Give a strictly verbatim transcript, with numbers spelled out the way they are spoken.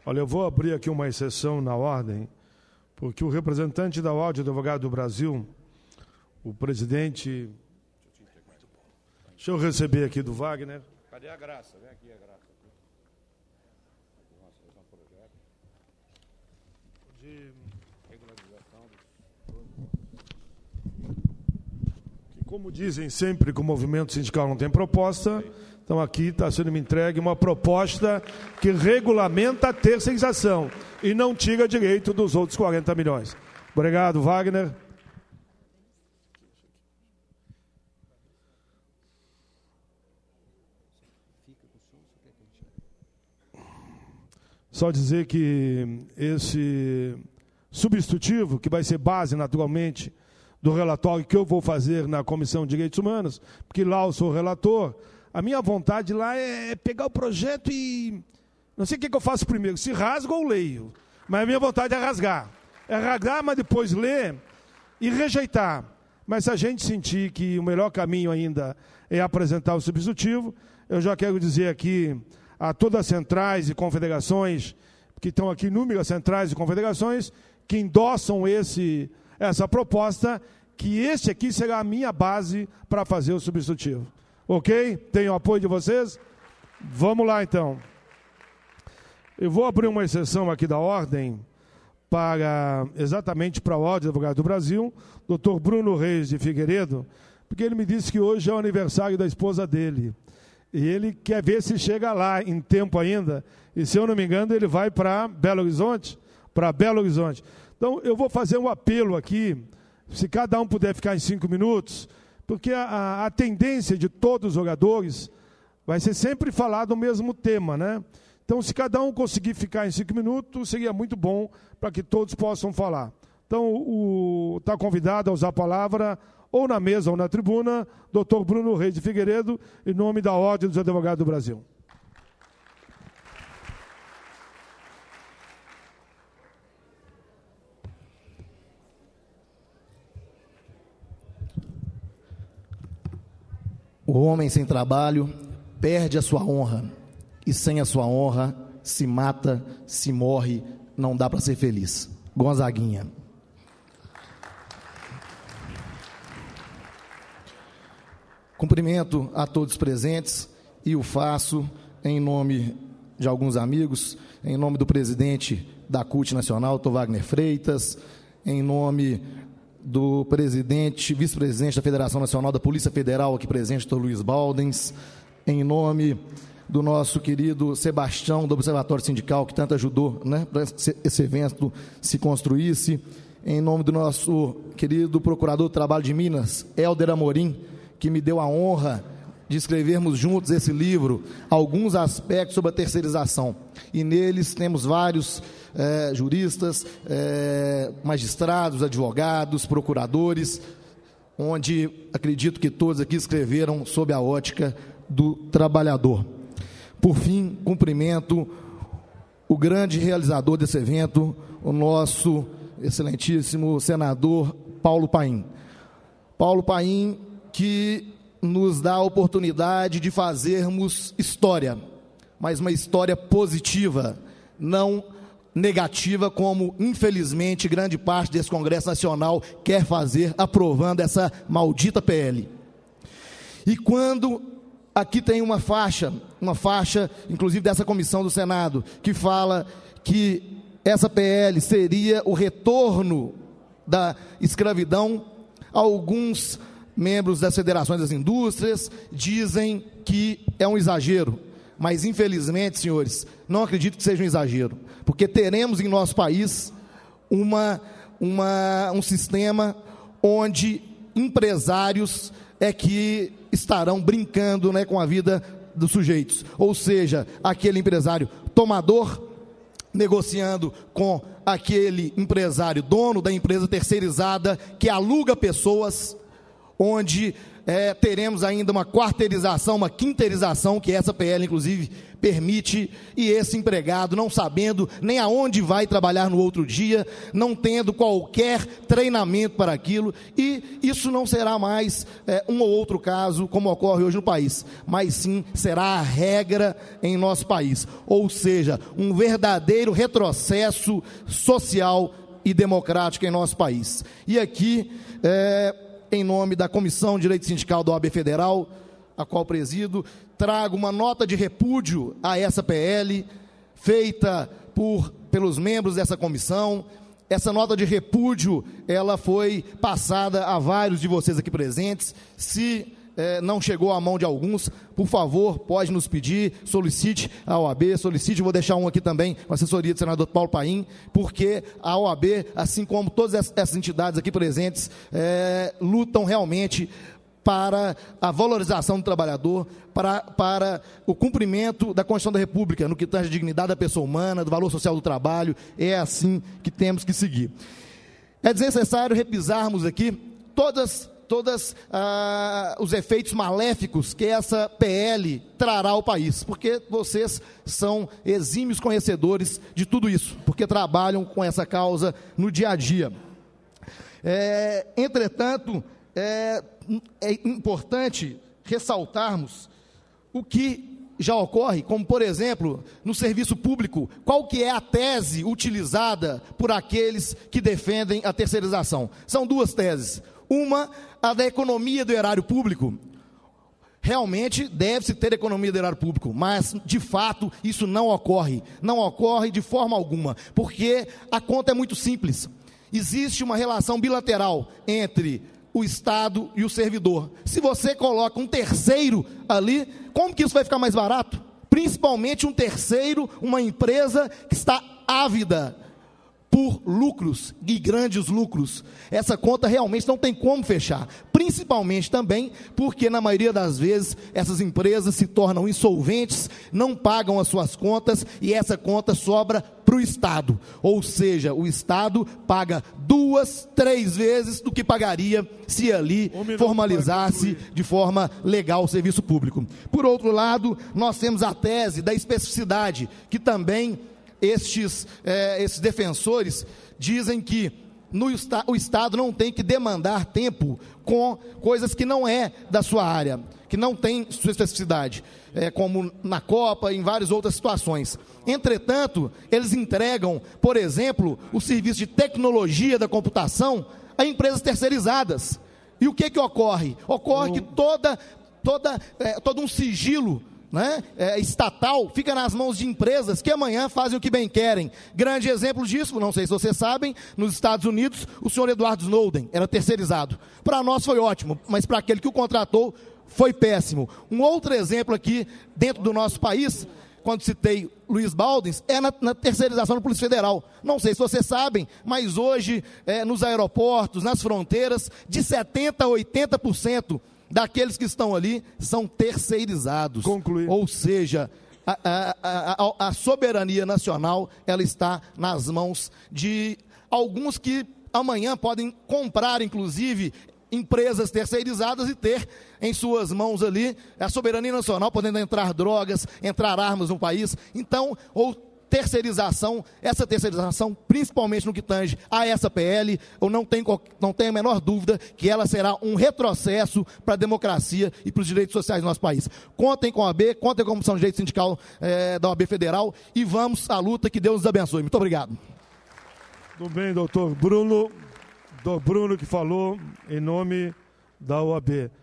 Olha, eu vou abrir aqui uma exceção na ordem, porque o representante da Ordem de Advogados do Brasil, o presidente... Deixa eu receber aqui do Wagner. Cadê a Graça? Vem aqui a Graça. De regularização. Como dizem sempre que o movimento sindical não tem proposta, então aqui está sendo me entregue uma proposta que regulamenta a terceirização e não tira direito dos outros quarenta milhões. Obrigado, Wagner. Só dizer que esse substitutivo, que vai ser base, naturalmente, do relatório que eu vou fazer na Comissão de Direitos Humanos, porque lá eu sou relator, a minha vontade lá é pegar o projeto e... Não sei o que eu faço primeiro, se rasgo ou leio, mas a minha vontade é rasgar. É rasgar, mas depois ler e rejeitar. Mas se a gente sentir que o melhor caminho ainda é apresentar o substitutivo, eu já quero dizer aqui a todas as centrais e confederações, que estão aqui, inúmeras centrais e confederações, que endossam esse, essa proposta, que este aqui será a minha base para fazer o substitutivo. Ok? Tenho o apoio de vocês? Vamos lá, então. Eu vou abrir uma exceção aqui da ordem, para, exatamente para a Ordem dos Advogados do Brasil, doutor Bruno Reis de Figueiredo, porque ele me disse que hoje é o aniversário da esposa dele. E ele quer ver se chega lá em tempo ainda. E, se eu não me engano, ele vai para Belo Horizonte. Para Belo Horizonte. Então, eu vou fazer um apelo aqui, se cada um puder ficar em cinco minutos, porque a, a, a tendência de todos os oradores vai ser sempre falar do mesmo tema, né? Então, se cada um conseguir ficar em cinco minutos, seria muito bom para que todos possam falar. Então, está convidado a usar a palavra ou na mesa ou na tribuna, doutor Bruno Reis de Figueiredo, em nome da Ordem dos Advogados do Brasil. O homem sem trabalho perde a sua honra, e sem a sua honra se mata, se morre, não dá para ser feliz. Gonzaguinha. Cumprimento a todos presentes e o faço em nome de alguns amigos, em nome do presidente da C U T Nacional, doutor Wagner Freitas, em nome do presidente, vice-presidente da Federação Nacional da Polícia Federal, aqui presente, doutor Luiz Baldens, em nome do nosso querido Sebastião, do Observatório Sindical, que tanto ajudou, né, para esse evento se construísse, em nome do nosso querido Procurador do Trabalho de Minas, Helder Amorim, que me deu a honra de escrevermos juntos esse livro, alguns aspectos sobre a terceirização. E neles temos vários é, juristas, é, magistrados, advogados, procuradores, onde acredito que todos aqui escreveram sob a ótica do trabalhador. Por fim, cumprimento o grande realizador desse evento, o nosso excelentíssimo senador Paulo Paim. Paulo Paim, que nos dá a oportunidade de fazermos história, mas uma história positiva, não negativa, como, infelizmente, grande parte desse Congresso Nacional quer fazer, aprovando essa maldita P L. E quando aqui tem uma faixa, uma faixa, inclusive dessa comissão do Senado, que fala que essa P L seria o retorno da escravidão, alguns membros das federações das indústrias dizem que é um exagero, mas infelizmente, senhores, não acredito que seja um exagero, porque teremos em nosso país uma, uma, um sistema onde empresários é que estarão brincando, né, com a vida dos sujeitos, ou seja, aquele empresário tomador negociando com aquele empresário dono da empresa terceirizada que aluga pessoas, onde é, teremos ainda uma quarteirização, uma quinteirização, que essa P L, inclusive, permite, e esse empregado, não sabendo nem aonde vai trabalhar no outro dia, não tendo qualquer treinamento para aquilo, e isso não será mais é, um ou outro caso, como ocorre hoje no país, mas sim será a regra em nosso país, ou seja, um verdadeiro retrocesso social e democrático em nosso país. E aqui, é, em nome da Comissão de Direito Sindical da O A B Federal, a qual presido, trago uma nota de repúdio a essa P L, feita por, pelos membros dessa comissão. Essa nota de repúdio, ela foi passada a vários de vocês aqui presentes. Se eh, não chegou à mão de alguns, por favor, pode nos pedir, solicite a O A B, solicite, vou deixar um aqui também, com a assessoria do senador Paulo Paim, porque a O A B, assim como todas essas entidades aqui presentes, eh, lutam realmente para a valorização do trabalhador, para, para o cumprimento da Constituição da República, no que tange a dignidade da pessoa humana, do valor social do trabalho. É assim que temos que seguir. É desnecessário repisarmos aqui todas, todas ah, os efeitos maléficos que essa P L trará ao país, porque vocês são exímios conhecedores de tudo isso, porque trabalham com essa causa no dia a dia. É, entretanto, é, é importante ressaltarmos o que já ocorre, como, por exemplo, no serviço público, qual que é a tese utilizada por aqueles que defendem a terceirização. São duas teses. Uma, a da economia do erário público. Realmente deve-se ter economia do erário público, mas, de fato, isso não ocorre. Não ocorre de forma alguma, porque a conta é muito simples. Existe uma relação bilateral entre o Estado e o servidor. Se você coloca um terceiro ali, como que isso vai ficar mais barato? Principalmente um terceiro, uma empresa que está ávida por lucros e grandes lucros. Essa conta realmente não tem como fechar. Principalmente também porque, na maioria das vezes, essas empresas se tornam insolventes, não pagam as suas contas e essa conta sobra para o Estado. Ou seja, o Estado paga duas, três vezes do que pagaria se ali um formalizasse de forma legal o serviço público. Por outro lado, nós temos a tese da especificidade, que também estes, eh, esses defensores dizem que no, o Estado não tem que demandar tempo com coisas que não é da sua área, que não tem sua especificidade, é, como na Copa e em várias outras situações. Entretanto, eles entregam, por exemplo, o serviço de tecnologia da computação a empresas terceirizadas. E o que que ocorre? Ocorre que toda, toda, é, todo um sigilo, né, é, estatal fica nas mãos de empresas que amanhã fazem o que bem querem. Grande exemplo disso, não sei se vocês sabem, nos Estados Unidos, o senhor Edward Snowden era terceirizado. Para nós foi ótimo, mas para aquele que o contratou foi péssimo. Um outro exemplo aqui, dentro do nosso país, quando citei Luiz Baldens, é na, na terceirização da Polícia Federal. Não sei se vocês sabem, mas hoje, é, nos aeroportos, nas fronteiras, de setenta por cento a oitenta por cento daqueles que estão ali são terceirizados. Concluir. Ou seja, a, a, a, a soberania nacional, ela está nas mãos de alguns que amanhã podem comprar, inclusive, empresas terceirizadas e ter em suas mãos ali a soberania nacional, podendo entrar drogas, entrar armas no país. Então, ou terceirização, essa terceirização, principalmente no que tange a essa P L, eu não tenho, não tenho a menor dúvida que ela será um retrocesso para a democracia e para os direitos sociais do nosso país. Contem com a O A B, contem com a Comissão de Direito Sindical eh, da O A B Federal e vamos à luta, que Deus nos abençoe. Muito obrigado. Tudo bem, doutor Bruno, doutor Bruno que falou em nome da O A B.